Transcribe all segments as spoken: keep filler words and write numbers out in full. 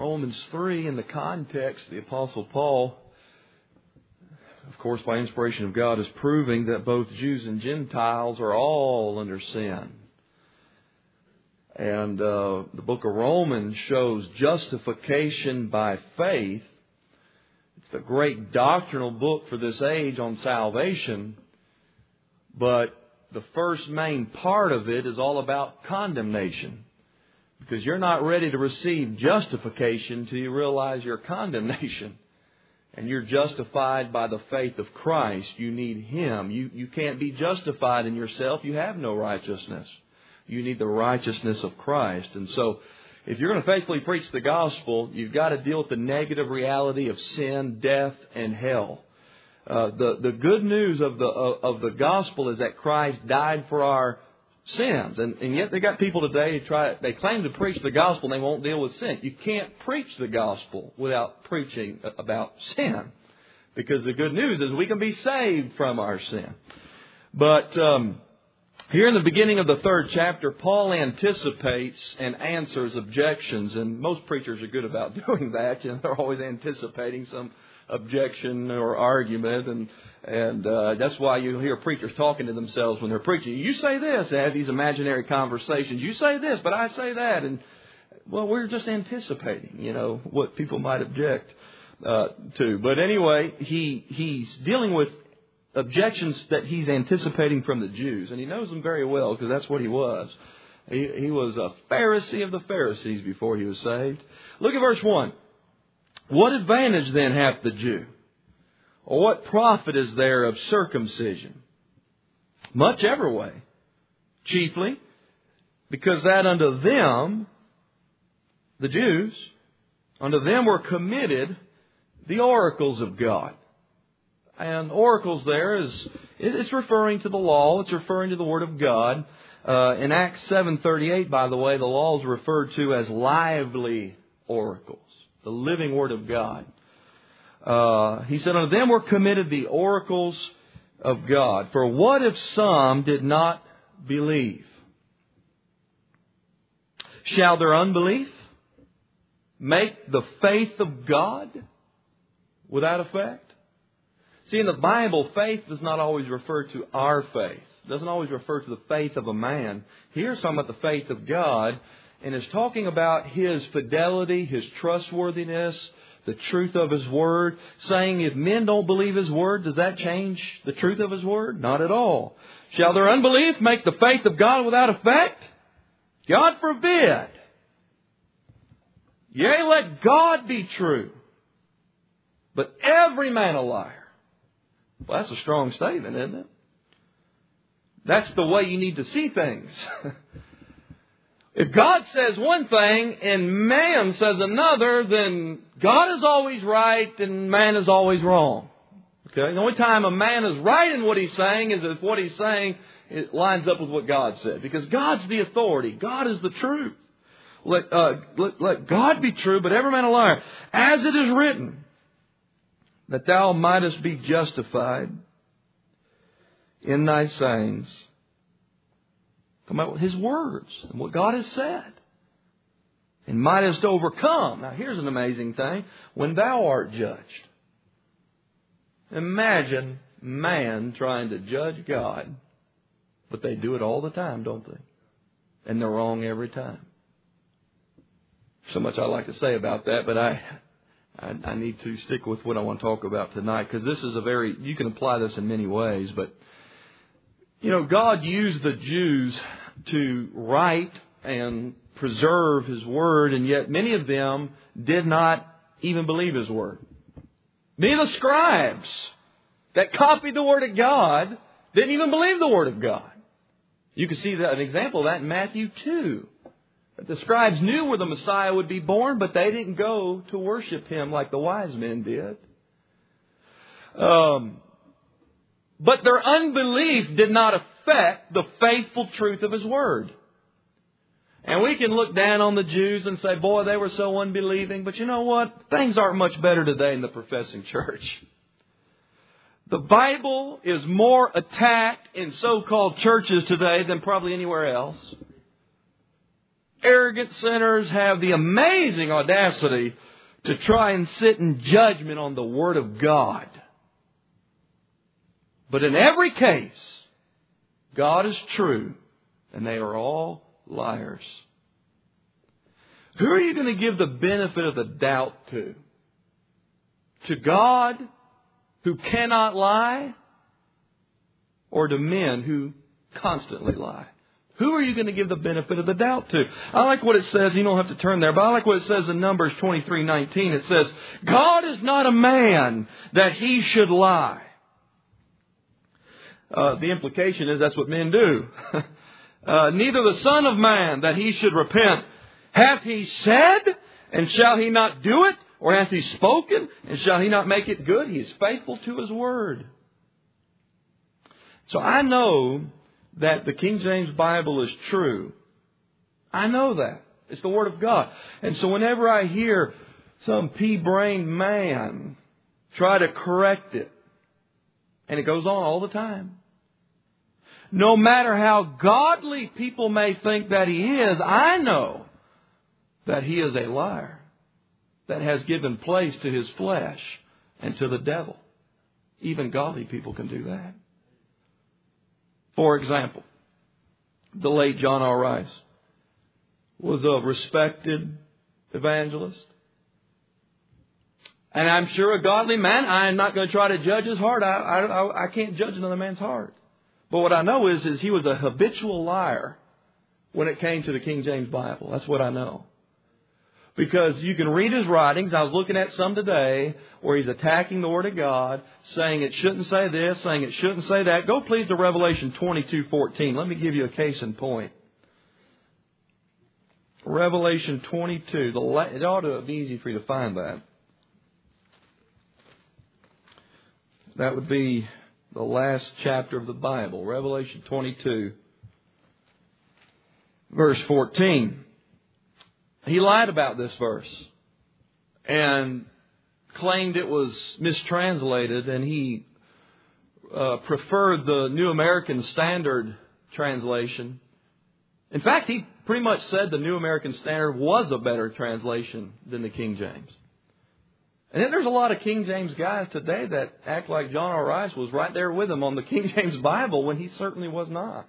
Romans three, in the context, the Apostle Paul, of course, by inspiration of God, is proving that both Jews and Gentiles are all under sin. And uh, the book of Romans shows justification by faith. It's the great doctrinal book for this age on salvation. But the first main part of it is all about condemnation. Because you're not ready to receive justification until you realize your condemnation. And you're justified by the faith of Christ. You need Him. You, you can't be justified in yourself. You have no righteousness. You need the righteousness of Christ. And so, if you're going to faithfully preach the gospel, you've got to deal with the negative reality of sin, death, and hell. Uh, the, the good news of the, of, of the gospel is that Christ died for our sins. And, and yet they got people today who try, they claim to preach the gospel and they won't deal with sin. You can't preach the gospel without preaching about sin. Because the good news is we can be saved from our sin. But um, here in the beginning of the third chapter, Paul anticipates and answers objections. And most preachers are good about doing that. You know, they're always anticipating some objection or argument, and and uh, that's why you hear preachers talking to themselves when they're preaching. You say this, they have these imaginary conversations. You say this, but I say that, and well, we're just anticipating, you know, what people might object uh, to. But anyway, he he's dealing with objections that he's anticipating from the Jews, and he knows them very well because that's what he was. He, he was a Pharisee of the Pharisees before he was saved. Look at verse one. What advantage then hath the Jew? Or what profit is there of circumcision? Much every way. Chiefly, because that unto them, the Jews, unto them were committed the oracles of God. And oracles there is, it's referring to the law. It's referring to the Word of God. Uh, in Acts seven thirty-eight, by the way, the law is referred to as lively oracles. The living Word of God. Uh, he said, unto them were committed the oracles of God. For what if some did not believe? Shall their unbelief make the faith of God without effect? See, in the Bible, faith does not always refer to our faith. It doesn't always refer to the faith of a man. Here it's talking about the faith of God. And is talking about His fidelity, His trustworthiness, the truth of His Word. Saying if men don't believe His Word, does that change the truth of His Word? Not at all. Shall their unbelief make the faith of God without effect? God forbid. Yea, let God be true, but every man a liar. Well, that's a strong statement, isn't it? That's the way you need to see things. If God says one thing and man says another, then God is always right and man is always wrong. Okay? The only time a man is right in what he's saying is if what he's saying it lines up with what God said. Because God's the authority. God is the truth. Let, uh, let, let God be true, but every man a liar. As it is written, that thou mightest be justified in thy sayings. Come out with His words and what God has said. And mightest overcome. Now here's an amazing thing. When thou art judged. Imagine man trying to judge God. But they do it all the time, don't they? And they're wrong every time. So much I like to say about that, but I, I, I need to stick with what I want to talk about tonight. Because this is a very, you can apply this in many ways, but you know, God used the Jews to write and preserve His Word, and yet many of them did not even believe His Word. Many of the scribes that copied the Word of God didn't even believe the Word of God. You can see that, an example of that in Matthew two. The scribes knew where the Messiah would be born, but they didn't go to worship Him like the wise men did. Um... But their unbelief did not affect the faithful truth of His Word. And we can look down on the Jews and say, boy, they were so unbelieving. But you know what? Things aren't much better today in the professing church. The Bible is more attacked in so-called churches today than probably anywhere else. arrogant sinners have the amazing audacity to try and sit in judgment on the Word of God. But in every case, God is true, and they are all liars. Who are you going to give the benefit of the doubt to? To God, who cannot lie, or to men who constantly lie? Who are you going to give the benefit of the doubt to? I like what it says. You don't have to turn there, but I like what it says in Numbers twenty-three nineteen. It says, God is not a man that He should lie. Uh, the implication is that's what men do. uh, neither the Son of Man that He should repent. Hath He said, and shall He not do it? Or hath He spoken, and shall He not make it good? He is faithful to His word. So I know that the King James Bible is true. I know that. It's the Word of God. And so whenever I hear some pea-brained man try to correct it, and it goes on all the time, no matter how godly people may think that he is, I know that he is a liar that has given place to his flesh and to the devil. Even godly people can do that. For example, the late John R. Rice was a respected evangelist. And I'm sure a godly man. I am not going to try to judge his heart. I, I, I can't judge another man's heart. But what I know is, is he was a habitual liar when it came to the King James Bible. That's what I know. Because you can read his writings. I was looking at some today where he's attacking the Word of God, saying it shouldn't say this, saying it shouldn't say that. Go please to Revelation twenty-two fourteen. Let me give you a case in point. Revelation twenty-two. The la- it ought to be easy for you to find that. That would be the last chapter of the Bible. Revelation twenty-two, verse fourteen. He lied about this verse and claimed it was mistranslated, and he uh, preferred the New American Standard translation. In fact, he pretty much said the New American Standard was a better translation than the King James. And then there's a lot of King James guys today that act like John R. Rice was right there with him on the King James Bible when he certainly was not.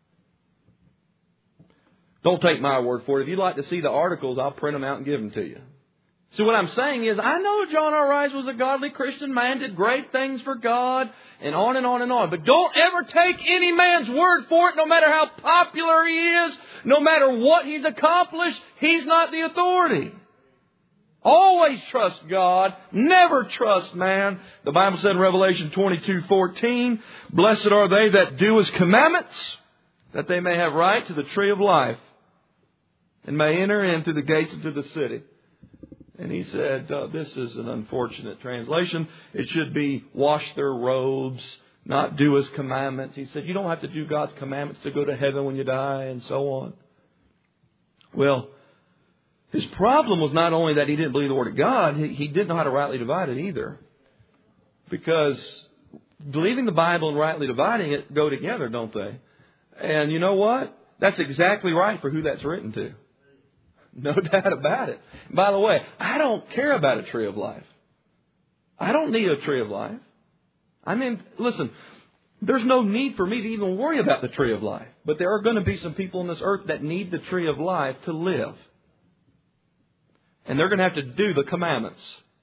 Don't take my word for it. If you'd like to see the articles, I'll print them out and give them to you. So what I'm saying is, I know John R. Rice was a godly Christian man, did great things for God, and on and on and on. But don't ever take any man's word for it, no matter how popular he is, no matter what he's accomplished. He's not the authority. Always trust God. Never trust man. The Bible said in Revelation twenty-two fourteen, blessed are they that do His commandments, that they may have right to the tree of life, and may enter in through the gates into the city. And he said, uh, this is an unfortunate translation. It should be wash their robes, not do His commandments. He said, you don't have to do God's commandments to go to heaven when you die, and so on. Well, his problem was not only that he didn't believe the Word of God, he, he didn't know how to rightly divide it either. Because believing the Bible and rightly dividing it go together, don't they? And you know what? That's exactly right for who that's written to. No doubt about it. By the way, I don't care about a tree of life. I don't need a tree of life. I mean, listen, there's no need for me to even worry about the tree of life. But there are going to be some people on this earth that need the tree of life to live. And they're going to have to do the commandments.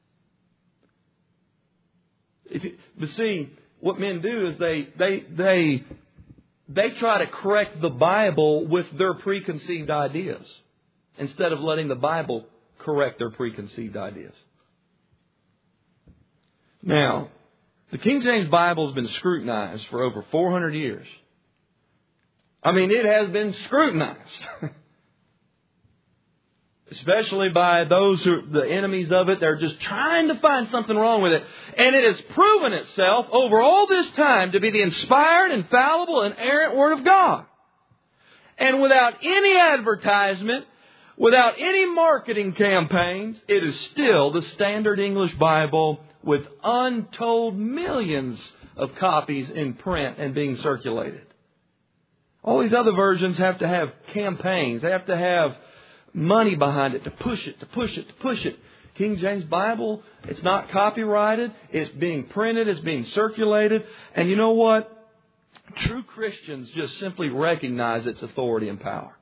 If you, but see, what men do is they they they they try to correct the Bible with their preconceived ideas, instead of letting the Bible correct their preconceived ideas. Now, the King James Bible has been scrutinized for over four hundred years. I mean, it has been scrutinized. Especially by those who are the enemies of it. They're just trying to find something wrong with it. And it has proven itself over all this time to be the inspired, infallible, and inerrant Word of God. And without any advertisement, without any marketing campaigns, it is still the standard English Bible with untold millions of copies in print and being circulated. All these other versions have to have campaigns. They have to have money behind it to push it, to push it, to push it. King James Bible, it's not copyrighted. It's being printed. It's being circulated. And you know what? True Christians just simply recognize its authority and power.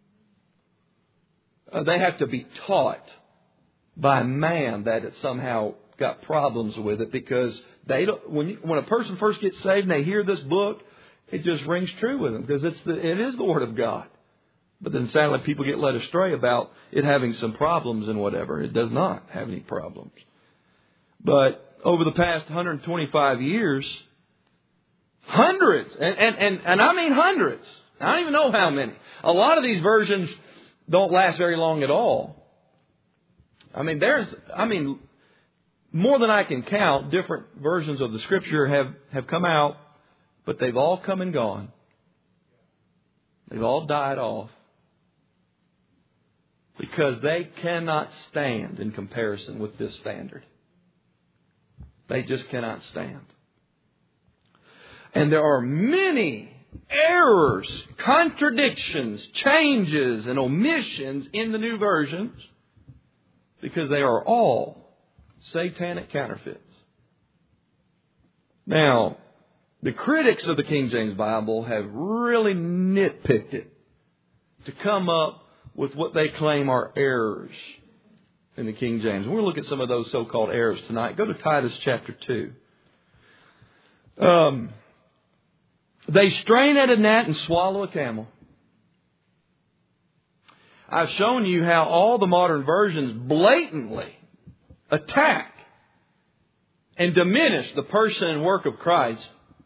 Uh, they have to be taught by man that it somehow got problems with it, because they don't, when you, when a person first gets saved and they hear this book, it just rings true with them, because it's the, it is the Word of God. But then sadly people get led astray about it having some problems and whatever. It does not have any problems. But over the past one hundred twenty-five years, hundreds, and, and, and, and I mean hundreds, I don't even know how many. A lot of these versions don't last very long at all. I mean, there's, I mean, more than I can count, different versions of the Scripture have, have come out, but they've all come and gone. They've all died off. Because they cannot stand in comparison with this standard. They just cannot stand. And there are many errors, contradictions, changes, and omissions in the new versions, because they are all satanic counterfeits. Now, the critics of the King James Bible have really nitpicked it to come up with what they claim are errors in the King James. We'll look at some of those so-called errors tonight. Go to Titus chapter two. Um, they strain at a gnat and swallow a camel. I've shown you how all the modern versions blatantly attack and diminish the person and work of Christ.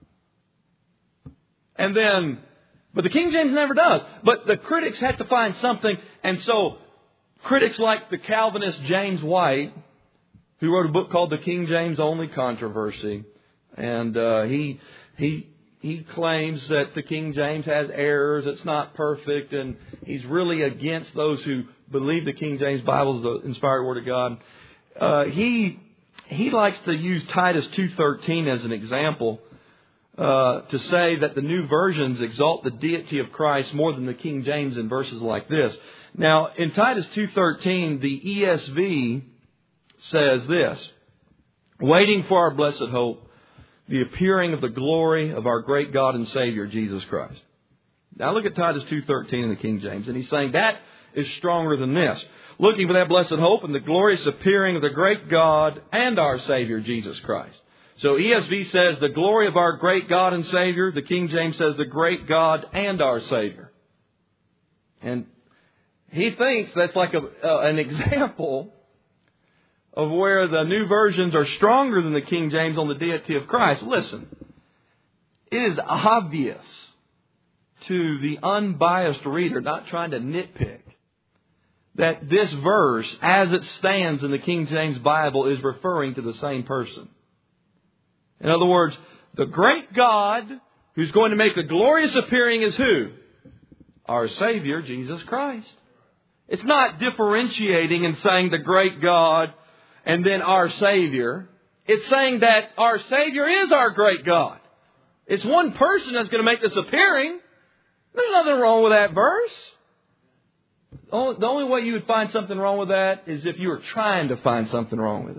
And then, but the King James never does. But the critics had to find something. And so critics like the Calvinist James White, who wrote a book called The King James Only Controversy. And uh, he he he claims that the King James has errors. It's not perfect. And he's really against those who believe the King James Bible is the inspired Word of God. Uh, he he likes to use Titus two thirteen as an example. Uh, to say that the new versions exalt the deity of Christ more than the King James in verses like this. Now, in Titus two thirteen, the E S V says this: waiting for our blessed hope, the appearing of the glory of our great God and Savior, Jesus Christ. Now look at Titus two thirteen in the King James, and he's saying that is stronger than this. Looking for that blessed hope and the glorious appearing of the great God and our Savior, Jesus Christ. So E S V says the glory of our great God and Savior. The King James says the great God and our Savior. And he thinks that's like a, uh, an example of where the new versions are stronger than the King James on the deity of Christ. Listen, it is obvious to the unbiased reader, not trying to nitpick, that this verse, as it stands in the King James Bible, is referring to the same person. In other words, the great God who's going to make a glorious appearing is who? Our Savior, Jesus Christ. It's not differentiating and saying the great God and then our Savior. It's saying that our Savior is our great God. It's one person that's going to make this appearing. There's nothing wrong with that verse. The only way you would find something wrong with that is if you were trying to find something wrong with it.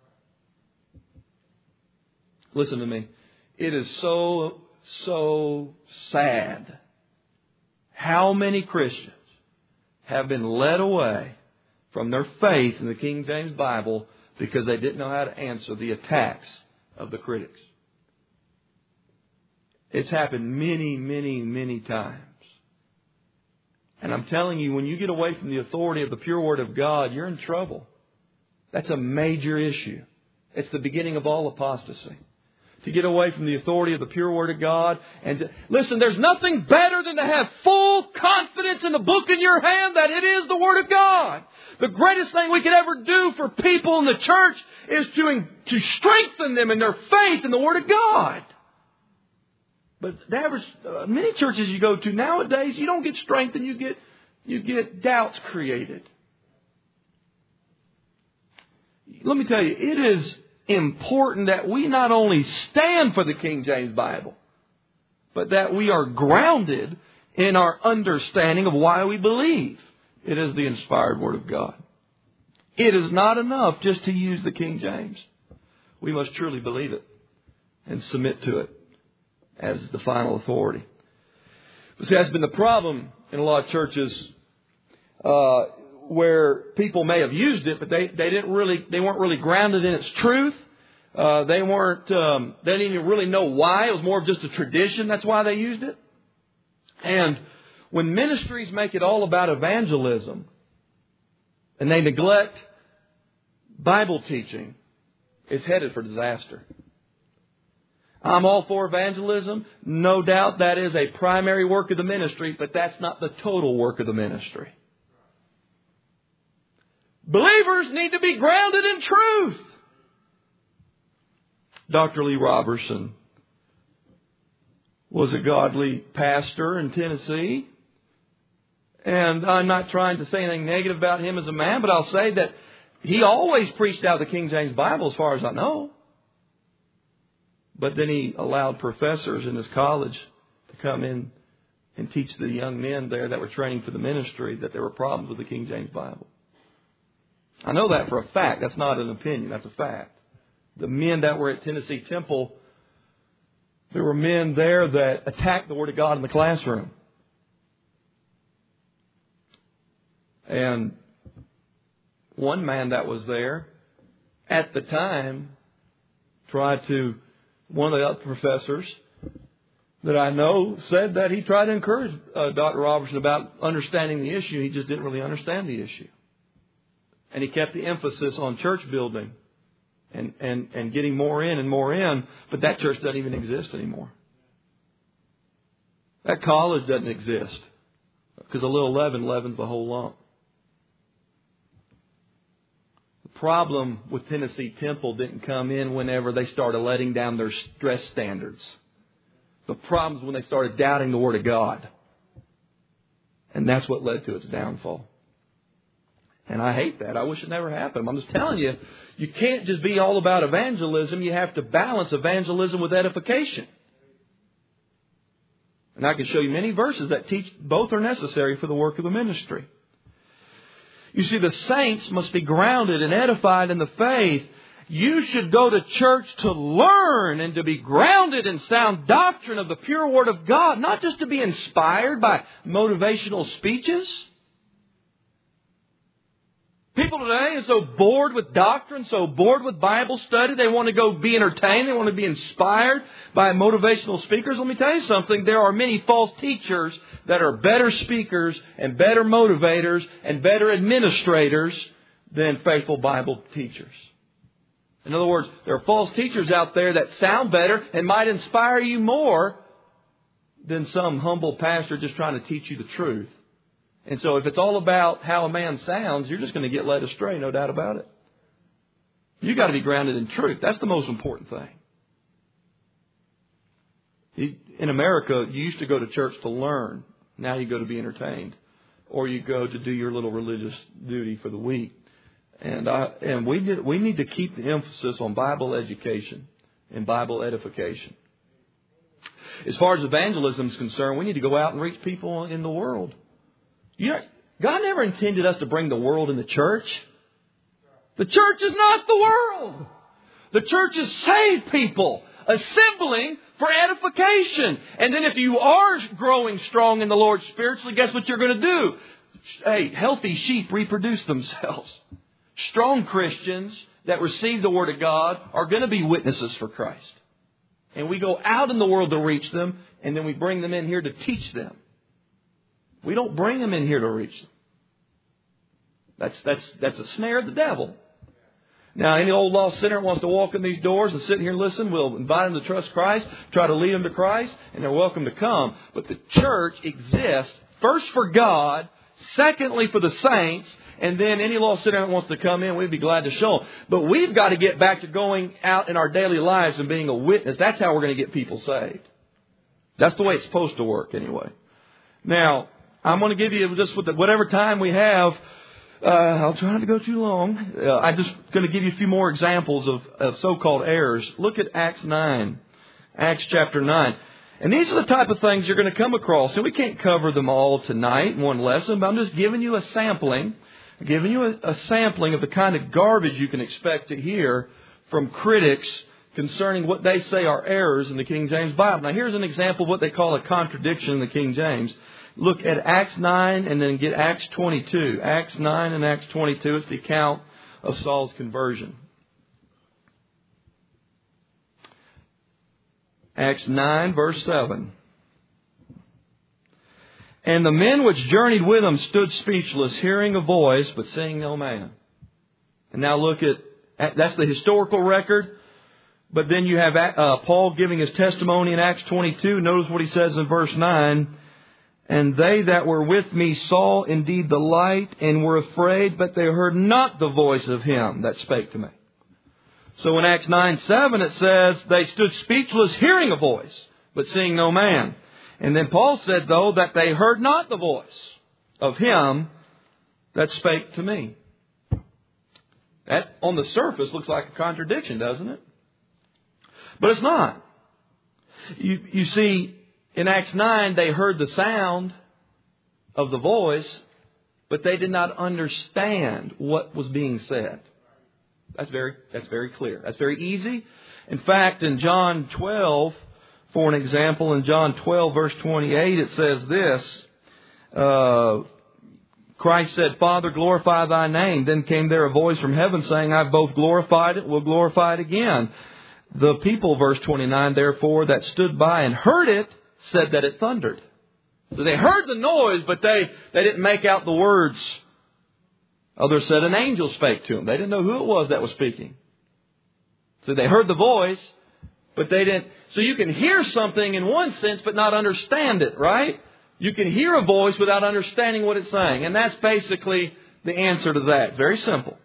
Listen to me. It is so, so sad how many Christians have been led away from their faith in the King James Bible because they didn't know how to answer the attacks of the critics. It's happened many, many, many times. And I'm telling you, when you get away from the authority of the pure Word of God, you're in trouble. That's a major issue. It's the beginning of all apostasy. To get away from the authority of the pure Word of God. And to, listen, there's nothing better than to have full confidence in the book in your hand that it is the Word of God. The greatest thing we could ever do for people in the church is to, to strengthen them in their faith in the Word of God. But the average, uh, many churches you go to nowadays, you don't get strengthened, you get, you get doubts created. Let me tell you, it is important that we not only stand for the King James Bible, but that we are grounded in our understanding of why we believe It is the inspired Word of God. It is not enough just to use the King James. We must truly believe it and submit to it as the final authority. But see, that's been the problem in a lot of churches uh, where people may have used it, but they, they didn't really they weren't really grounded in its truth. Uh, they weren't um, they didn't even really know why. It was more of just a tradition. That's why they used it. And when ministries make it all about evangelism and they neglect Bible teaching, it's headed for disaster. I'm all for evangelism. No doubt that is a primary work of the ministry, but that's not the total work of the ministry. Believers need to be grounded in truth. Doctor Lee Roberson was a godly pastor in Tennessee. And I'm not trying to say anything negative about him as a man, but I'll say that he always preached out of the King James Bible as far as I know. But then he allowed professors in his college to come in and teach the young men there that were training for the ministry that there were problems with the King James Bible. I know that for a fact. That's not an opinion. That's a fact. The men that were at Tennessee Temple, there were men there that attacked the Word of God in the classroom. And one man that was there at the time tried to, one of the other professors that I know said that he tried to encourage uh, Doctor Robertson about understanding the issue. He just didn't really understand the issue. And he kept the emphasis on church building and, and, and getting more in and more in. But that church doesn't even exist anymore. That college doesn't exist. Because a little leaven leavens the whole lump. The problem with Tennessee Temple didn't come in whenever they started letting down their stress standards. The problem is when they started doubting the Word of God. And that's what led to its downfall. And I hate that. I wish it never happened. I'm just telling you, you can't just be all about evangelism. You have to balance evangelism with edification. And I can show you many verses that teach both are necessary for the work of the ministry. You see, the saints must be grounded and edified in the faith. You should go to church to learn and to be grounded in sound doctrine of the pure Word of God, not just to be inspired by motivational speeches. People today are so bored with doctrine, so bored with Bible study. They want to go be entertained. They want to be inspired by motivational speakers. Let me tell you something. There are many false teachers that are better speakers and better motivators and better administrators than faithful Bible teachers. In other words, there are false teachers out there that sound better and might inspire you more than some humble pastor just trying to teach you the truth. And so if it's all about how a man sounds, you're just going to get led astray, no doubt about it. You've got to be grounded in truth. That's the most important thing. In America, you used to go to church to learn. Now you go to be entertained. Or you go to do your little religious duty for the week. And I, and we did, we need to keep the emphasis on Bible education and Bible edification. As far as evangelism is concerned, we need to go out and reach people in the world. You know, God never intended us to bring the world in the church. The church is not the world. The church is saved people assembling for edification. And then if you are growing strong in the Lord spiritually, guess what you're going to do? Hey, healthy sheep reproduce themselves. Strong Christians that receive the Word of God are going to be witnesses for Christ. And we go out in the world to reach them, and then we bring them in here to teach them. We don't bring them in here to reach them. That's, that's, that's a snare of the devil. Now, any old lost sinner wants to walk in these doors and sit here and listen, we'll invite them to trust Christ, try to lead them to Christ, and they're welcome to come. But the church exists first for God, secondly for the saints, and then any lost sinner that wants to come in, we'd be glad to show them. But we've got to get back to going out in our daily lives and being a witness. That's how we're going to get people saved. That's the way it's supposed to work anyway. Now, I'm going to give you just with whatever time we have. Uh, I'll try not to go too long. Uh, I'm just going to give you a few more examples of, of so-called errors. Look at Acts nine. Acts chapter nine. And these are the type of things you're going to come across. And we can't cover them all tonight in one lesson, but I'm just giving you a sampling, giving you a, a sampling of the kind of garbage you can expect to hear from critics concerning what they say are errors in the King James Bible. Now, here's an example of what they call a contradiction in the King James. Look at Acts nine and then get Acts twenty-two. Acts nine and Acts twenty-two. It's the account of Saul's conversion. Acts nine, verse seven. And the men which journeyed with him stood speechless, hearing a voice, but seeing no man. And now look at, that's the historical record. But then you have uh, Paul giving his testimony in Acts twenty-two. Notice what he says in verse nine. And they that were with me saw indeed the light and were afraid, but they heard not the voice of him that spake to me. So in Acts nine seven it says, they stood speechless, hearing a voice, but seeing no man. And then Paul said, though, that they heard not the voice of him that spake to me. That, on the surface, looks like a contradiction, doesn't it? But it's not. You, you see, in Acts nine, they heard the sound of the voice, but they did not understand what was being said. That's very, that's very clear. That's very easy. In fact, in John twelve, for an example, in John twelve, verse twenty-eight, it says this. Uh, Christ said, Father, glorify thy name. Then came there a voice from heaven saying, I've both glorified it, will glorify it again. The people, verse twenty-nine, therefore, that stood by and heard it, said that it thundered. So they heard the noise, but they, they didn't make out the words. Others said an angel spake to them. They didn't know who it was that was speaking. So they heard the voice, but they didn't. So you can hear something in one sense, but not understand it, right? You can hear a voice without understanding what it's saying. And that's basically the answer to that. It's very simple.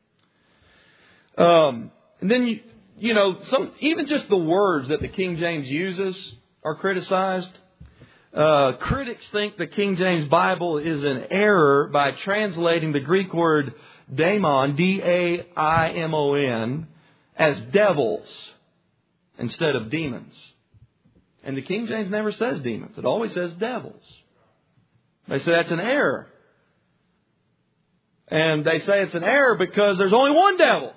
Um, and then, you, you know, some even just the words that the King James uses are criticized. Uh, critics think the King James Bible is an error by translating the Greek word daimon, D A I M O N, as devils instead of demons. And the King James never says demons. It always says devils. They say that's an error. And they say it's an error because there's only one devil.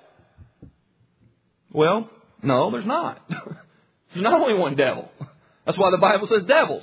Well, no, there's not. There's not only one devil. That's why the Bible says devils.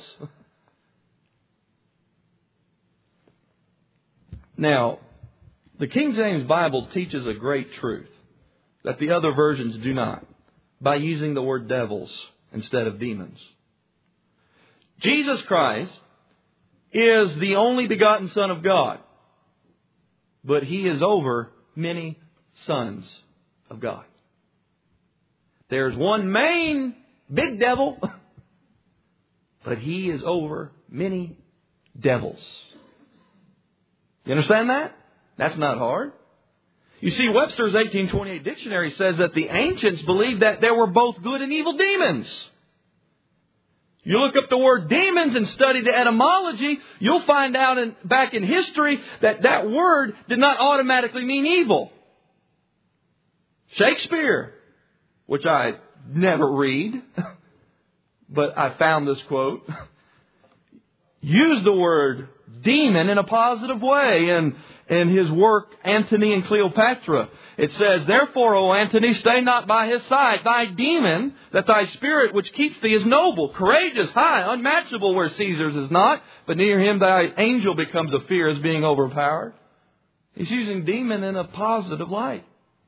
Now, the King James Bible teaches a great truth that the other versions do not, by using the word devils instead of demons. Jesus Christ is the only begotten Son of God, but He is over many sons of God. There's one main big devil, but He is over many devils. You understand that? That's not hard. You see, Webster's eighteen twenty-eight dictionary says that the ancients believed that there were both good and evil demons. You look up the word demons and study the etymology, you'll find out in, back in history that that word did not automatically mean evil. Shakespeare, which I never read, but I found this quote, used the word demon in a positive way in, in his work, Antony and Cleopatra. It says, therefore, O Antony, stay not by his side. Thy demon, that thy spirit which keeps thee is noble, courageous, high, unmatchable where Caesar's is not. But near him thy angel becomes a fear as being overpowered. He's using demon in a positive light.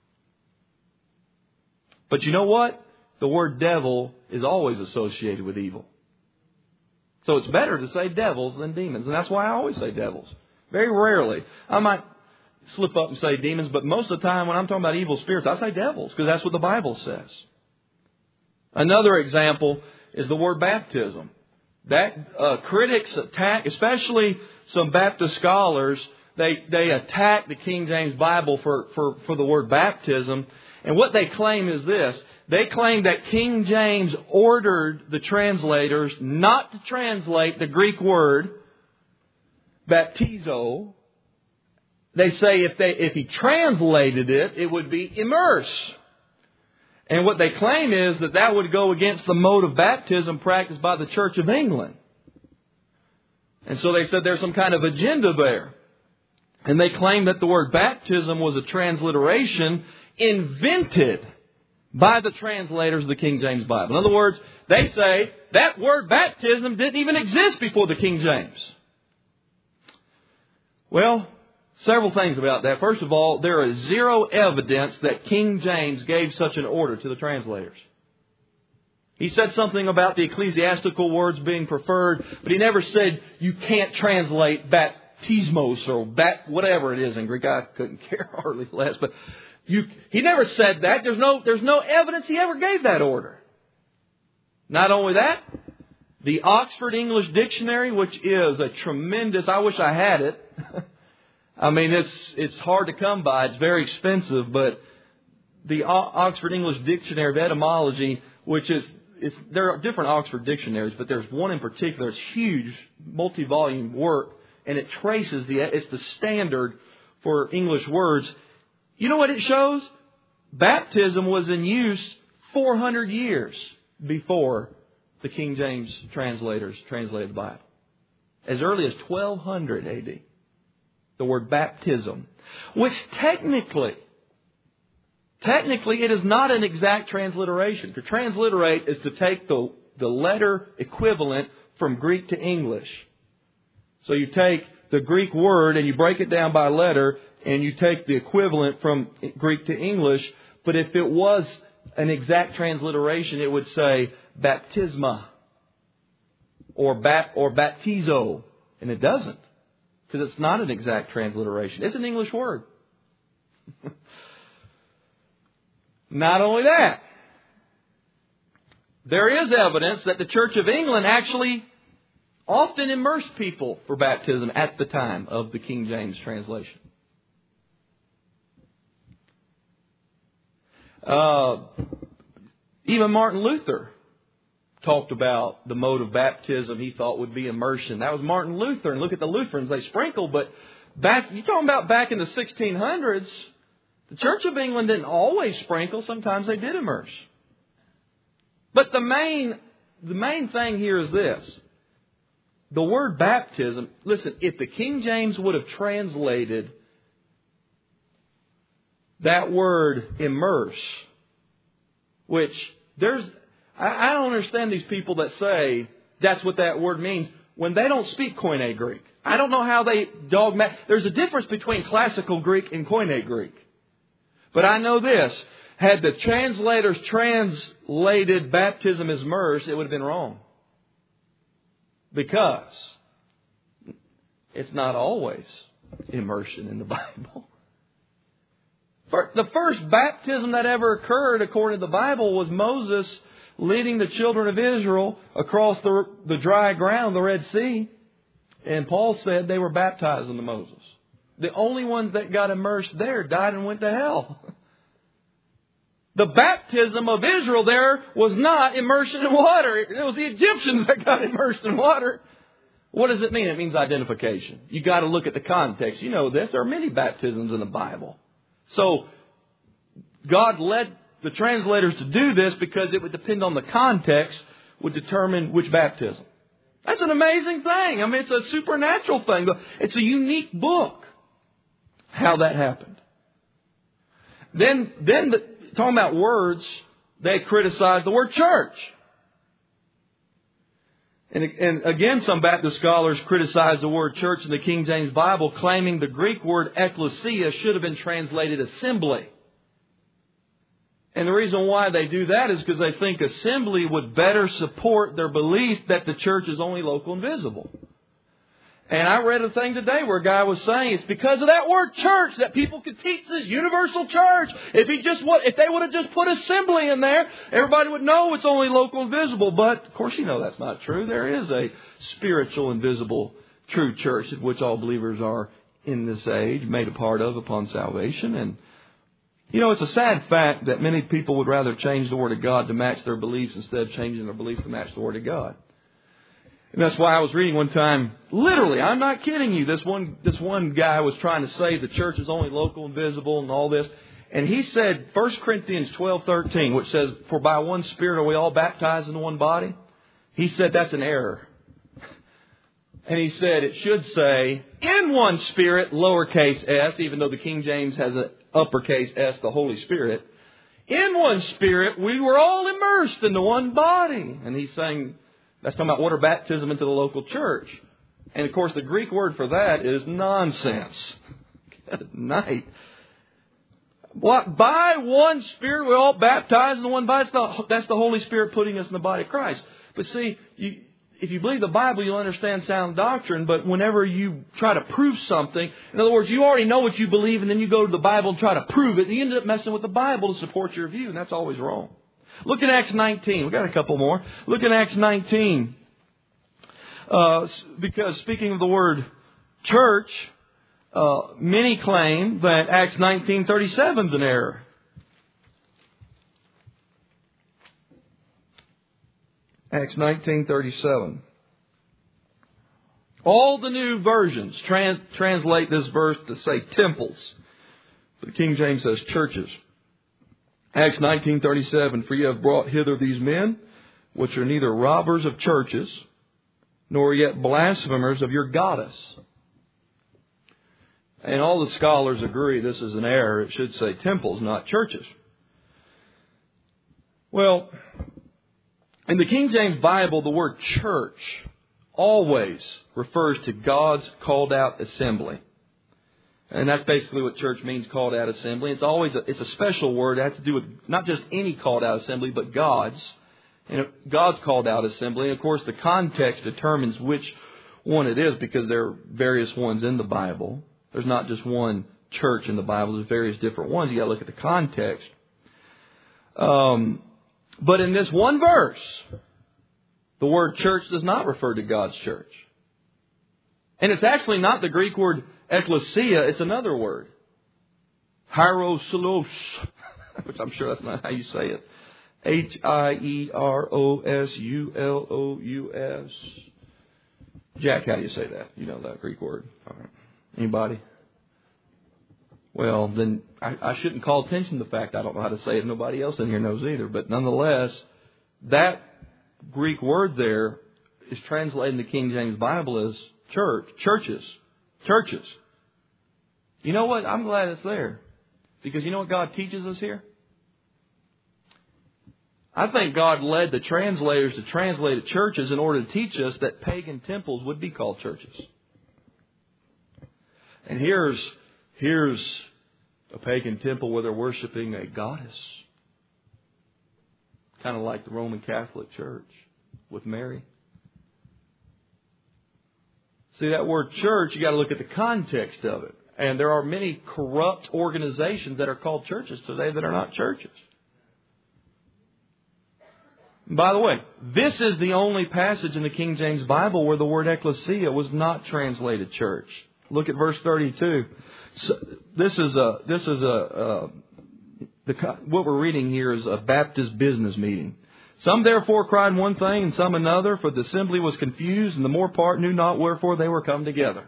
But you know what? The word devil is always associated with evil. So it's better to say devils than demons. And that's why I always say devils. Very rarely. I might slip up and say demons, but most of the time when I'm talking about evil spirits, I say devils, because that's what the Bible says. Another example is the word baptism. That uh, critics attack, especially some Baptist scholars, they, they attack the King James Bible for, for, for the word baptism. And what they claim is this. They claim that King James ordered the translators not to translate the Greek word baptizo. They say if they if he translated it, it would be immerse. And what they claim is that that would go against the mode of baptism practiced by the Church of England. And so they said there's some kind of agenda there. And they claim that the word baptism was a transliteration invented by the translators of the King James Bible. In other words, they say that word baptism didn't even exist before the King James. Well, several things about that. First of all, there is zero evidence that King James gave such an order to the translators. He said something about the ecclesiastical words being preferred, but he never said you can't translate baptismos or bat, whatever it is in Greek. I couldn't care hardly less, but you, he never said that. There's no, there's no evidence he ever gave that order. Not only that, the Oxford English Dictionary, which is a tremendous, I wish I had it. I mean, it's it's hard to come by. It's very expensive, but the Oxford English Dictionary of Etymology, which is, it's, there are different Oxford dictionaries, but there's one in particular. It's huge, multi-volume work, and it traces the, it's the standard for English words. You know what it shows? Baptism was in use four hundred years before the King James translators translated the Bible. As early as twelve hundred A D. The word baptism, which technically, technically it is not an exact transliteration. To transliterate is to take the, the letter equivalent from Greek to English. So you take the Greek word and you break it down by letter and you take the equivalent from Greek to English. But if it was an exact transliteration, it would say baptisma or, bat, or baptizo. And it doesn't. Because it's not an exact transliteration. It's an English word. Not only that, there is evidence that the Church of England actually often immersed people for baptism at the time of the King James translation. Uh, even Martin Luther talked about the mode of baptism he thought would be immersion. That was Martin Luther. And look at the Lutherans. They sprinkle, but back, you're talking about back in the sixteen hundreds, the Church of England didn't always sprinkle. Sometimes they did immerse. But the main, the main thing here is this. The word baptism, listen, if the King James would have translated that word immerse, which there's, I don't understand these people that say that's what that word means when they don't speak Koine Greek. I don't know how they dogma. There's a difference between classical Greek and Koine Greek. But I know this. Had the translators translated baptism as immerse, it would have been wrong. Because it's not always immersion in the Bible. The first baptism that ever occurred, according to the Bible, was Moses leading the children of Israel across the, the dry ground, the Red Sea. And Paul said they were baptized into Moses. The only ones that got immersed there died and went to hell. The baptism of Israel there was not immersion in water. It was the Egyptians that got immersed in water. What does it mean? It means identification. You got to look at the context. You know this. There are many baptisms in the Bible. So God led the translators to do this because it would depend on the context, would determine which baptism. That's an amazing thing. I mean, it's a supernatural thing. It's a unique book, how that happened. Then, then the, talking about words, they criticize the word church. And, and again, some Baptist scholars criticize the word church in the King James Bible, claiming the Greek word ekklesia should have been translated assembly. And the reason why they do that is because they think assembly would better support their belief that the church is only local and visible. And I read a thing today where a guy was saying it's because of that word church that people could teach this universal church. If he just if they would have just put assembly in there, everybody would know it's only local and visible. But of course, you know that's not true. There is a spiritual and visible true church of which all believers are in this age made a part of upon salvation. And you know, it's a sad fact that many people would rather change the Word of God to match their beliefs instead of changing their beliefs to match the Word of God. And that's why I was reading one time, literally, I'm not kidding you, this one this one guy was trying to say the church is only local and visible and all this. And he said, First Corinthians twelve thirteen, which says, for by one Spirit are we all baptized into one body. He said that's an error. And he said it should say, in one Spirit, lowercase s, even though the King James has an uppercase S, the Holy Spirit. In one Spirit, we were all immersed into one body. And he's saying, that's talking about water baptism into the local church. And of course, the Greek word for that is nonsense. Good night. What, by one Spirit, we're all baptized in one body. That's the, that's the Holy Spirit putting us in the body of Christ. But see, you, if you believe the Bible, you'll understand sound doctrine. But whenever you try to prove something, in other words, you already know what you believe, and then you go to the Bible and try to prove it, and you end up messing with the Bible to support your view, and that's always wrong. Look at Acts nineteen. We've got a couple more. Look at Acts nineteen. Uh, because speaking of the word church, Uh, many claim that Acts nineteen thirty-seven is an error. Acts nineteen thirty-seven. All the new versions trans- translate this verse to say temples. But the King James says churches. Acts nineteen thirty-seven. For you have brought hither these men, which are neither robbers of churches, nor yet blasphemers of your goddess. And all the scholars agree this is an error. It should say temples, not churches. Well, in the King James Bible, the word church always refers to God's called out assembly. And that's basically what church means, called out assembly. It's always a, it's a special word. It has to do with not just any called out assembly, but God's. And God's called out assembly. And of course, the context determines which one it is, because there are various ones in the Bible. There's not just one church in the Bible. There's various different ones. You got to look at the context. Um, but in this one verse, the word church does not refer to God's church. And it's actually not the Greek word ecclesia. It's another word. Hierosulos, which I'm sure that's not how you say it. H I E R O S U L O U S. Jack, how do you say that? You know that Greek word. All right. Anybody? Well, then I, I shouldn't call attention to the fact I don't know how to say it. Nobody else in here knows either. But nonetheless, that Greek word there is translated in the King James Bible as church, churches, churches. You know what? I'm glad it's there. Because you know what God teaches us here? I think God led the translators to translate churches in order to teach us that pagan temples would be called churches. And here's, here's a pagan temple where they're worshiping a goddess. Kind of like the Roman Catholic Church with Mary. See, that word church, you got to look at the context of it. And there are many corrupt organizations that are called churches today that are not churches. And by the way, this is the only passage in the King James Bible where the word ecclesia was not translated church. Look at verse thirty-two. So this is a this is a uh, the what we're reading here is a Baptist business meeting. Some therefore cried one thing and some another, for the assembly was confused, and the more part knew not wherefore they were come together.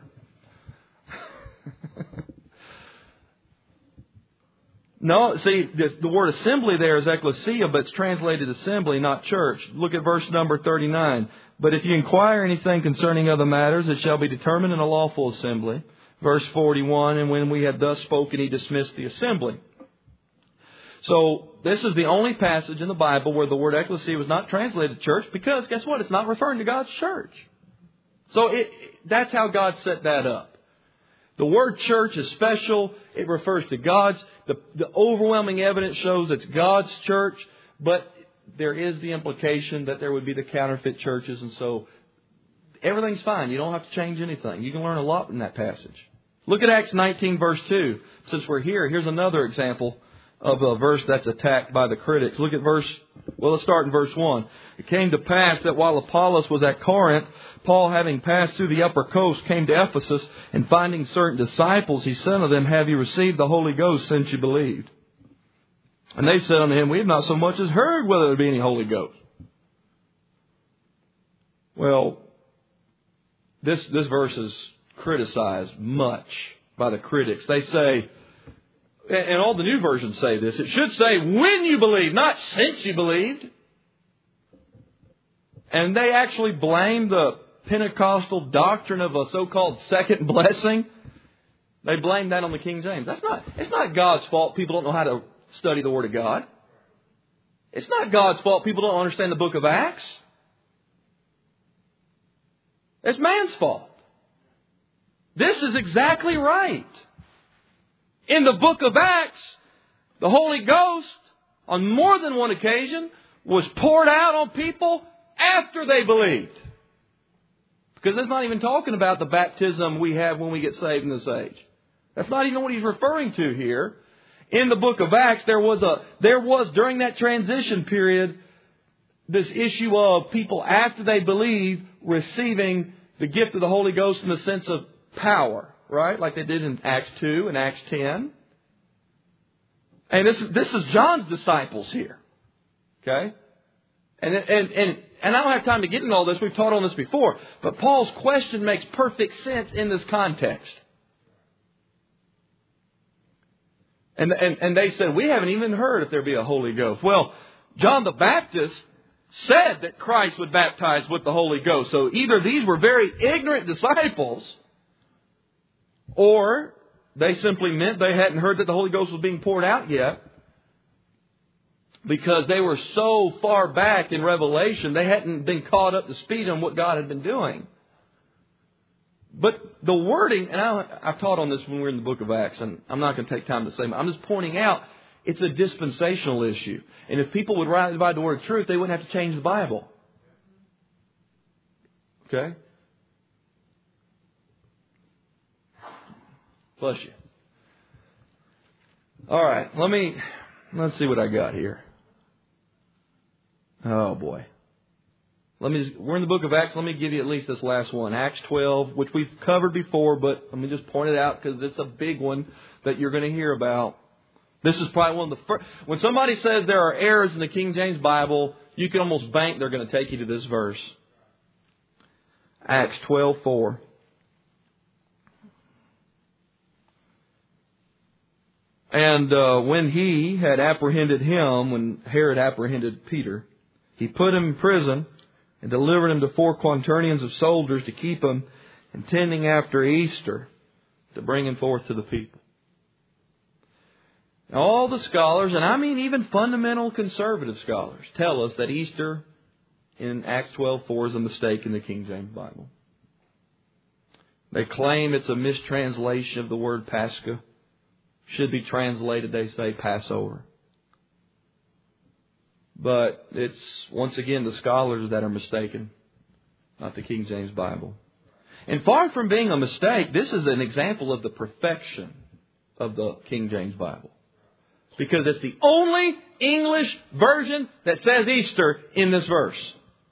No, see, the, the word assembly there is ecclesia, but it's translated assembly, not church. Look at verse number thirty-nine. But if you inquire anything concerning other matters, it shall be determined in a lawful assembly. Verse forty-one, and when we had thus spoken, he dismissed the assembly. So this is the only passage in the Bible where the word ecclesia was not translated church, because guess what? It's not referring to God's church. So it, that's how God set that up. The word church is special. It refers to God's. The, the overwhelming evidence shows it's God's church, but there is the implication that there would be the counterfeit churches, and so everything's fine. You don't have to change anything. You can learn a lot in that passage. Look at Acts nineteen, verse two. Since we're here, here's another example of a verse that's attacked by the critics. Look at verse, well, let's start in verse one. It came to pass that while Apollos was at Corinth, Paul, having passed through the upper coast, came to Ephesus, and finding certain disciples, he said unto them, Have you received the Holy Ghost since you believed? And they said unto him, We have not so much as heard whether there be any Holy Ghost. Well, this, this verse is criticized much by the critics. They say, and all the new versions say this, it should say when you believe, not since you believed. And they actually blame the Pentecostal doctrine of a so-called second blessing. They blame that on the King James. That's not, it's not God's fault people don't know how to study the Word of God. It's not God's fault people don't understand the book of Acts. It's man's fault. This is exactly right. In the book of Acts, the Holy Ghost, on more than one occasion, was poured out on people after they believed. Because it's not even talking about the baptism we have when we get saved in this age. That's not even what he's referring to here. In the book of Acts, there was a there was during that transition period this issue of people after they believe receiving the gift of the Holy Ghost in the sense of power, right? Like they did in Acts two and Acts ten. And this is this is John's disciples here. Okay? And and and and I don't have time to get into all this. We've taught on this before. But Paul's question makes perfect sense in this context. And, and, and they said, we haven't even heard if there be a Holy Ghost. Well, John the Baptist said that Christ would baptize with the Holy Ghost. So either these were very ignorant disciples, or they simply meant they hadn't heard that the Holy Ghost was being poured out yet. Because they were so far back in Revelation, they hadn't been caught up to speed on what God had been doing. But the wording, and I, I've taught on this when we were in the book of Acts, and I'm not going to take time to say, I'm just pointing out it's a dispensational issue. And if people would rightly divide the word of truth, they wouldn't have to change the Bible. Okay? Bless you. All right, let me, let's see what I got here. Oh boy. Let me just, we're in the book of Acts. Let me give you at least this last one. Acts twelve, which we've covered before, but let me just point it out because it's a big one that you're going to hear about. This is probably one of the first. When somebody says there are errors in the King James Bible, you can almost bank they're going to take you to this verse. Acts twelve four. And uh, when he had apprehended him, when Herod apprehended Peter, he put him in prison and delivered him to four quaternions of soldiers to keep him, intending after Easter to bring him forth to the people. Now, all the scholars, and I mean even fundamental conservative scholars, tell us that Easter in Acts twelve four is a mistake in the King James Bible. They claim it's a mistranslation of the word Pascha. Should be translated, they say, Passover. But it's, once again, the scholars that are mistaken, not the King James Bible. And far from being a mistake, this is an example of the perfection of the King James Bible. Because it's the only English version that says Easter in this verse.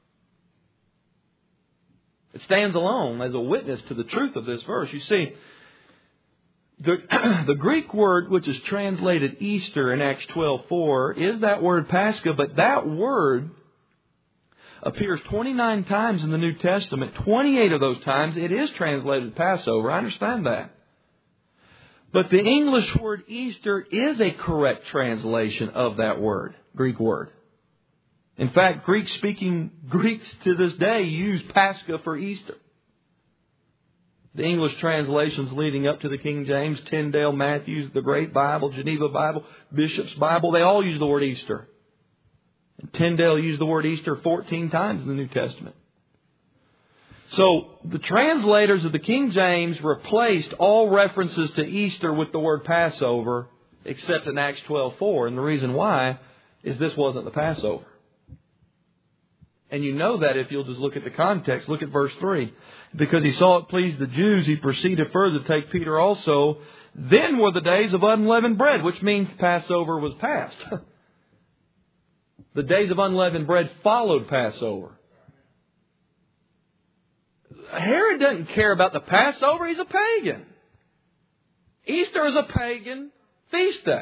It stands alone as a witness to the truth of this verse. You see, The, the Greek word which is translated Easter in Acts twelve four is that word Pascha, but that word appears twenty-nine times in the New Testament. twenty-eight of those times it is translated Passover. I understand that. But the English word Easter is a correct translation of that word, Greek word. In fact, Greek-speaking Greeks to this day use Pascha for Easter. The English translations leading up to the King James, Tyndale, Matthews, the Great Bible, Geneva Bible, Bishop's Bible, they all use the word Easter. And Tyndale used the word Easter fourteen times in the New Testament. So the translators of the King James replaced all references to Easter with the word Passover, except in Acts twelve four. And the reason why is this wasn't the Passover. And you know that if you'll just look at the context. Look at verse three. Because he saw it pleased the Jews, he proceeded further to take Peter also. Then were the days of unleavened bread, which means Passover was past. The days of unleavened bread followed Passover. Herod doesn't care about the Passover. He's a pagan. Easter is a pagan feast day.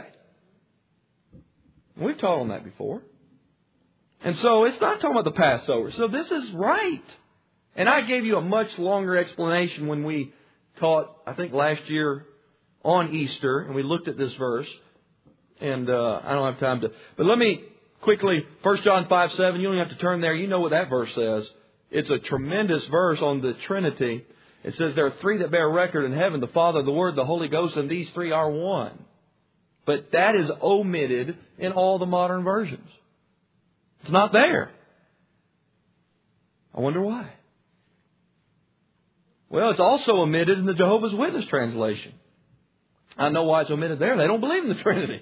We've taught on that before. And so it's not talking about the Passover. So this is right. And I gave you a much longer explanation when we taught, I think last year, on Easter. And we looked at this verse. And uh, I don't have time to. But let me quickly, First John five seven, you don't have to turn there. You know what that verse says. It's a tremendous verse on the Trinity. It says there are three that bear record in heaven, the Father, the Word, the Holy Ghost, and these three are one. But that is omitted in all the modern versions. It's not there. I wonder why. Well, it's also omitted in the Jehovah's Witness translation. I know why it's omitted there. They don't believe in the Trinity.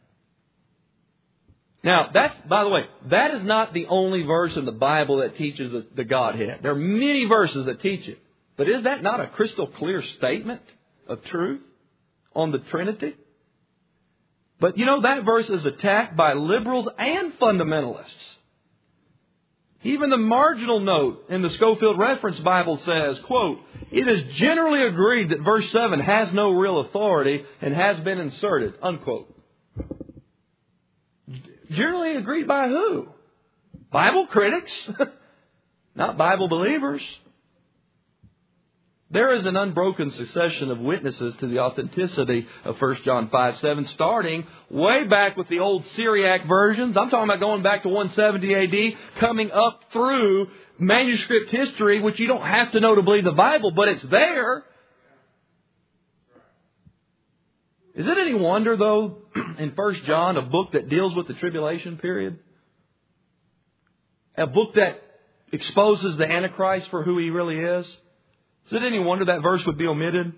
Now, that's, by the way, that is not the only verse in the Bible that teaches the, the Godhead. There are many verses that teach it. But is that not a crystal clear statement of truth on the Trinity? But you know, that verse is attacked by liberals and fundamentalists. Even the marginal note in the Scofield Reference Bible says, quote, "It is generally agreed that verse seven has no real authority and has been inserted," unquote. Generally agreed by who? Bible critics, not Bible believers. There is an unbroken succession of witnesses to the authenticity of First John five seven, starting way back with the old Syriac versions. I'm talking about going back to one seventy A D, coming up through manuscript history, which you don't have to know to believe the Bible, but it's there. Is it any wonder, though, in First John, a book that deals with the tribulation period, a book that exposes the Antichrist for who he really is, is it any wonder that verse would be omitted?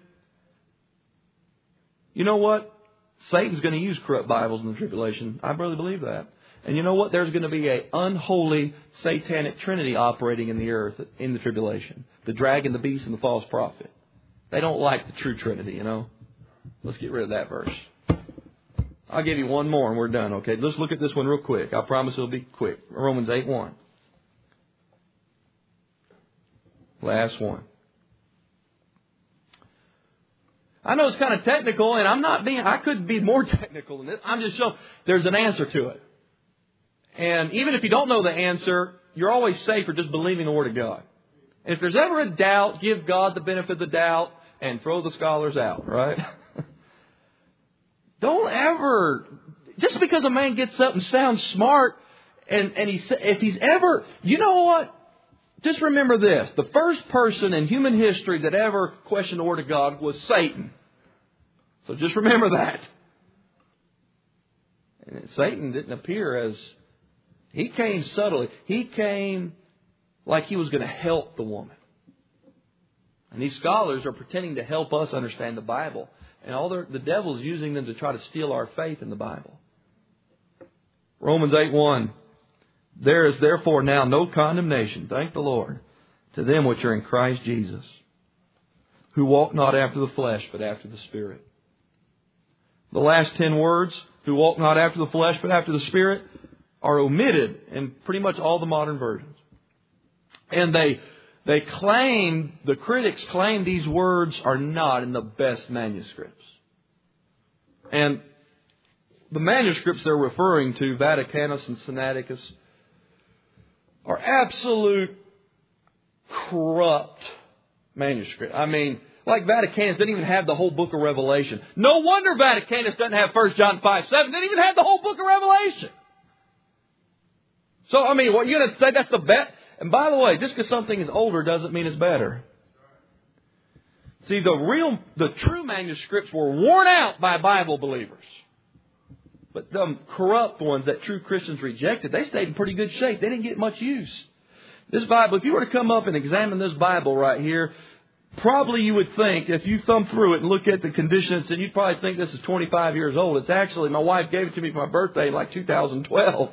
You know what? Satan's going to use corrupt Bibles in the tribulation. I really believe that. And you know what? There's going to be an unholy satanic trinity operating in the earth in the tribulation. The dragon, the beast, and the false prophet. They don't like the true trinity, you know. Let's get rid of that verse. I'll give you one more and we're done, okay? Let's look at this one real quick. I promise it'll be quick. Romans eight one. Last one. I know it's kind of technical, and I'm not being, I could be more technical than this. I'm just showing there's an answer to it. And even if you don't know the answer, you're always safer just believing the Word of God. And if there's ever a doubt, give God the benefit of the doubt and throw the scholars out, right? Don't ever, just because a man gets up and sounds smart, and, and he, if he's ever, you know what? Just remember this. The first person in human history that ever questioned the Word of God was Satan. So just remember that. And Satan didn't appear as... He came subtly. He came like he was going to help the woman. And these scholars are pretending to help us understand the Bible. And all the devil's using them to try to steal our faith in the Bible. Romans eight one. There is therefore now no condemnation, thank the Lord, to them which are in Christ Jesus, who walk not after the flesh, but after the Spirit. The last ten words, who walk not after the flesh, but after the Spirit, are omitted in pretty much all the modern versions. And they they claim, the critics claim these words are not in the best manuscripts. And the manuscripts they're referring to, Vaticanus and Sinaiticus, are absolute corrupt manuscript. I mean, like Vaticanus didn't even have the whole book of Revelation. No wonder Vaticanus doesn't have First John five seven. They didn't even have the whole book of Revelation. So, I mean, what you're going to say that's the best? And by the way, just because something is older doesn't mean it's better. See, the real, the true manuscripts were worn out by Bible believers. But the corrupt ones that true Christians rejected, they stayed in pretty good shape. They didn't get much use. This Bible, if you were to come up and examine this Bible right here, probably you would think, if you thumb through it and look at the conditions, and you'd probably think this is twenty-five years old. It's actually, my wife gave it to me for my birthday in like two thousand twelve.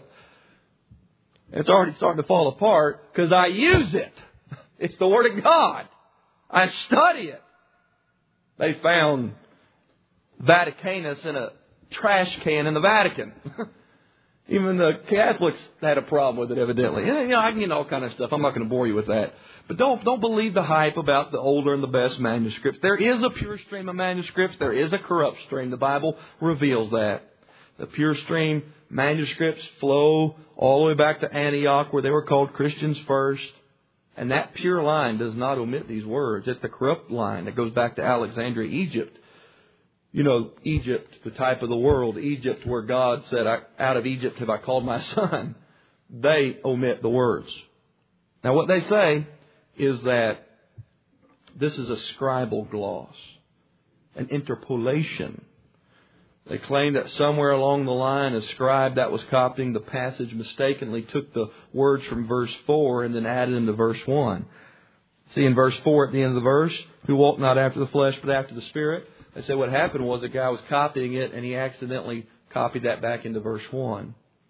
It's already starting to fall apart because I use it. It's the Word of God. I study it. They found Vaticanus in a trash can in the Vatican. Even the Catholics had a problem with it, evidently. You know, I can get all kind of stuff. I'm not going to bore you with that. But don't don't believe the hype about the older and the best manuscripts. There is a pure stream of manuscripts. There is a corrupt stream. The Bible reveals that. The pure stream manuscripts flow all the way back to Antioch, where they were called Christians first. And that pure line does not omit these words. It's the corrupt line that goes back to Alexandria, Egypt. you know, Egypt, the type of the world, Egypt where God said, out of Egypt have I called my son, they omit the words. Now what they say is that this is a scribal gloss, an interpolation. They claim that somewhere along the line, a scribe that was copying the passage mistakenly took the words from verse four and then added them to verse one. See in verse four at the end of the verse, who walk not after the flesh but after the Spirit. They say what happened was a guy was copying it and he accidentally copied that back into verse one.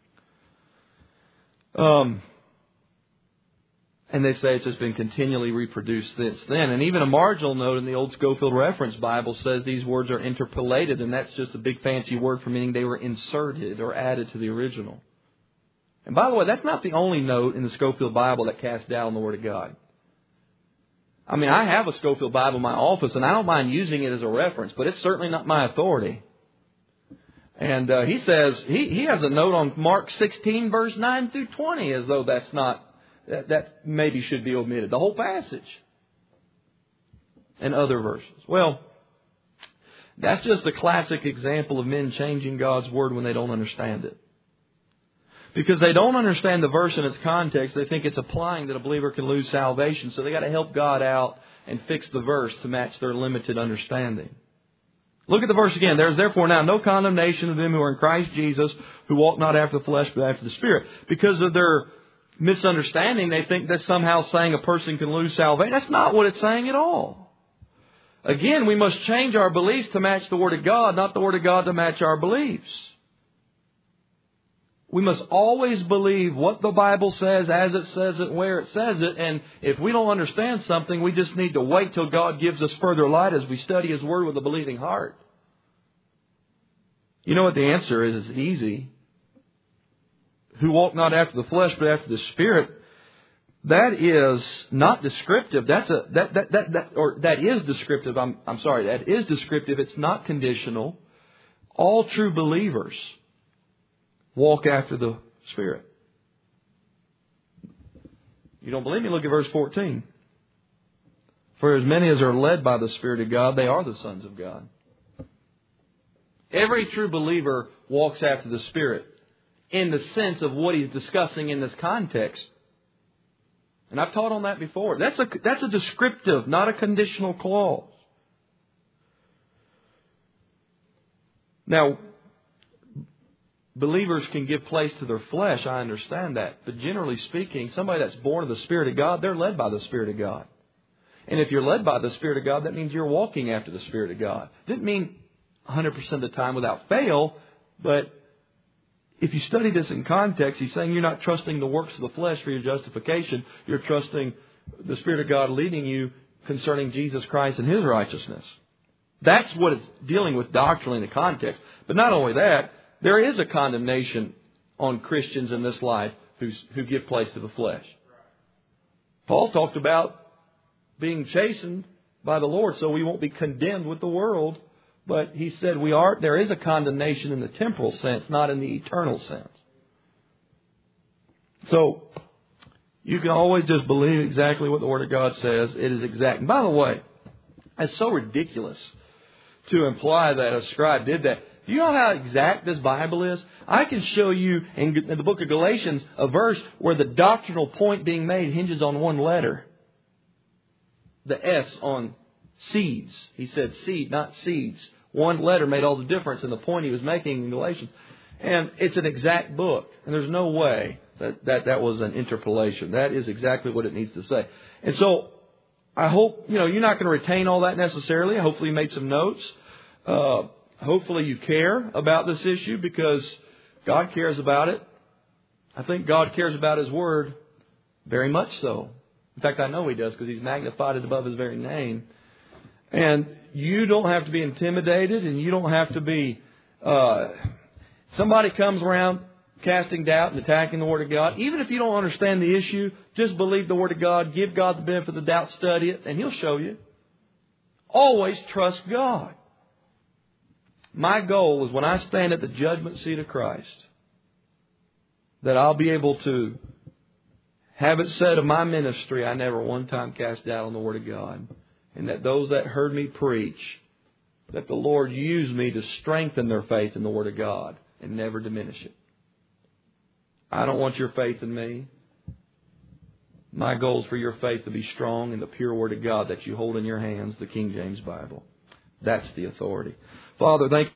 Um, and they say it's just been continually reproduced since then. And even a marginal note in the Old Scofield Reference Bible says these words are interpolated, and that's just a big fancy word for meaning they were inserted or added to the original. And by the way, that's not the only note in the Scofield Bible that casts doubt on the Word of God. I mean, I have a Scofield Bible in my office, and I don't mind using it as a reference, but it's certainly not my authority. And uh, he says, he, he has a note on Mark sixteen, verse nine through twenty, as though that's not, that, that maybe should be omitted. The whole passage. And other verses. Well, that's just a classic example of men changing God's Word when they don't understand it. Because they don't understand the verse in its context, they think it's applying that a believer can lose salvation. So they got to help God out and fix the verse to match their limited understanding. Look at the verse again. There is therefore now no condemnation of them who are in Christ Jesus, who walk not after the flesh but after the Spirit. Because of their misunderstanding, they think that's somehow saying a person can lose salvation. That's not what it's saying at all. Again, we must change our beliefs to match the Word of God, not the Word of God to match our beliefs. We must always believe what the Bible says, as it says it, where it says it. And if we don't understand something, we just need to wait till God gives us further light as we study His Word with a believing heart. You know what the answer is? It's easy. Who walk not after the flesh, but after the Spirit. That is not descriptive. That's a that that that, that or that is descriptive. I'm I'm sorry. That is descriptive. It's not conditional. All true believers walk after the Spirit. You don't believe me? Look at verse fourteen. For as many as are led by the Spirit of God, they are the sons of God. Every true believer walks after the Spirit in the sense of what he's discussing in this context. And I've taught on that before. That's a, that's a descriptive, not a conditional clause. Now, believers can give place to their flesh, I understand that. But generally speaking, somebody that's born of the Spirit of God, they're led by the Spirit of God. And if you're led by the Spirit of God, that means you're walking after the Spirit of God. Didn't mean one hundred percent of the time without fail, but if you study this in context, he's saying you're not trusting the works of the flesh for your justification. You're trusting the Spirit of God leading you concerning Jesus Christ and His righteousness. That's what it's dealing with doctrinally in the context. But not only that, there is a condemnation on Christians in this life who's, who give place to the flesh. Paul talked about being chastened by the Lord so we won't be condemned with the world. But he said we are. There is a condemnation in the temporal sense, not in the eternal sense. So you can always just believe exactly what the Word of God says. It is exact. And by the way, it's so ridiculous to imply that a scribe did that. Do you know how exact this Bible is? I can show you in the book of Galatians a verse where the doctrinal point being made hinges on one letter. The S on seeds. He said seed, not seeds. One letter made all the difference in the point he was making in Galatians. And it's an exact book. And there's no way that that, that was an interpolation. That is exactly what it needs to say. And so I hope, you know, you're not going to retain all that necessarily. Hopefully you made some notes. Uh, hopefully you care about this issue because God cares about it. I think God cares about His Word very much so. In fact, I know He does because He's magnified it above His very name. And you don't have to be intimidated and you don't have to be... Uh, somebody comes around casting doubt and attacking the Word of God. Even if you don't understand the issue, just believe the Word of God. Give God the benefit of the doubt. Study it and He'll show you. Always trust God. My goal is when I stand at the judgment seat of Christ, that I'll be able to have it said of my ministry, I never one time cast doubt on the Word of God. And that those that heard me preach that the Lord use me to strengthen their faith in the Word of God and never diminish it. I don't want your faith in me. My goal is for your faith to be strong in the pure Word of God that you hold in your hands, the King James Bible. That's the authority. Father, thank you.